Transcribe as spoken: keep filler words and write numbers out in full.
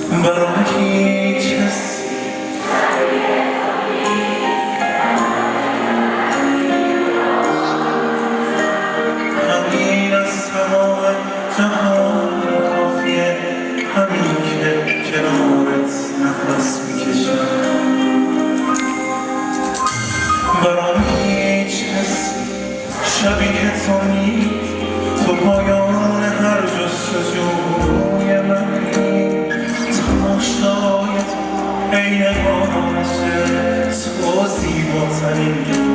برام هیچ حسی همین از تمام جهان کافیه، همین که کنارت نفس میکشم. برام هیچ حسی شبیه تو نیست، تو پایان هر جستجوی منی، تماشای تو عین بارشه، تو زیباترین